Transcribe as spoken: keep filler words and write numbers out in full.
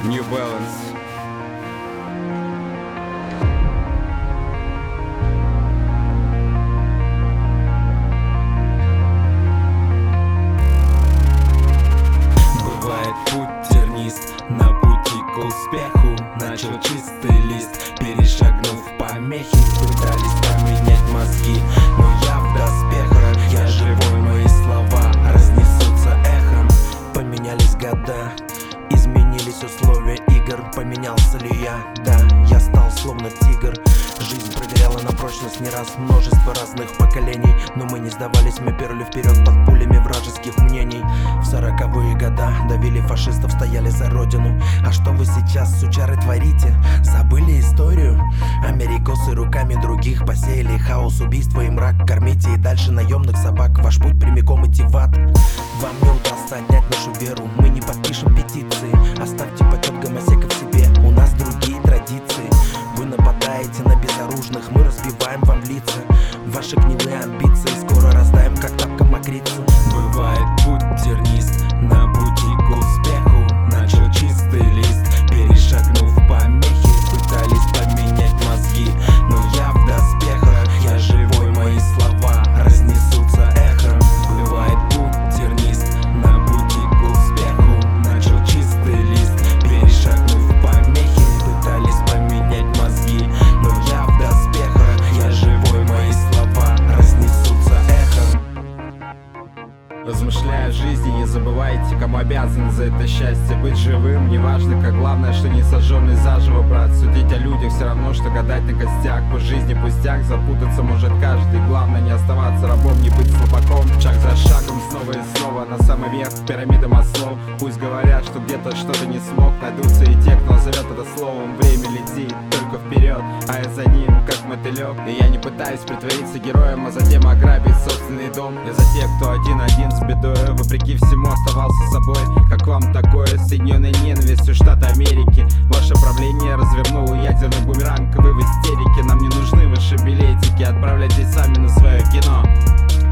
New Balance. Бывает путь тернист, на пути к успеху начал чистый лист, перешагнув помехи, пытались поменять мозги, но я в доспехах, я живой, мои слова разнесутся эхом. Поменялись года, изменились условия игр, поменялся ли я? Да, я стал словно тигр. Жизнь проверяла на прочность не раз, множество разных поколений, но мы не сдавались, мы перли вперед под пулями вражеских мнений. В сороковые года давили фашистов, стояли за родину. А что вы сейчас, сучары, творите? Забыли историю? Америкосы руками других посеяли хаос, убийство и мрак. Кормите и дальше наемных собак, ваш путь прямиком идти в ад. Вам не удастся отнять нашу веру, мы не подпишем петиции. Оставьте почет гомосеков себе, у нас другие традиции. Вы нападаете на безоружных, мы разбиваем вам лица. Ваши гнилые амбиции скоро раздаем, как тапка мокрицу. Бывает путь тернист, на пути к успеху начал чистый лист, перешагнув помехи, пытались поменять мозги, но я в доспехах, я живой, мои слова разнесутся эхом. Бывает путь тернист, на пути к успеху начал чистый лист, перешагнув помехи, пытались поменять мозги, но я в доспехах, я живой, мои слова разнесутся эхом. Размышляя о жизни, не забывайте, кому обязаны за это счастье. Быть живым, неважно как, главное, что не сожженный заживо, брат. Судить о людях все равно, что гадать на костях. По жизни пустяк, запутаться может каждый. Главное не оставаться рабом, не быть слабаком. Шаг за шагом, снова и снова на самый верх пирамиды Маслоу. Пусть говорят, что где-то что-то не смог, найдутся и те, кто назовет это словом. Время летит только вперед, а я за ним, как мотылек. И я не пытаюсь притвориться героем, а затем ограбить собственный дом. Я за тех, кто один-один с бедой, вопреки всему оставался собой. Как вам такое, соединенной ненавистью штата Америки? Ваше правление развернуло ядерный бумеранг, вы в истерике. Нам не нужны ваши билетики, отправляйтесь сами на свое кино.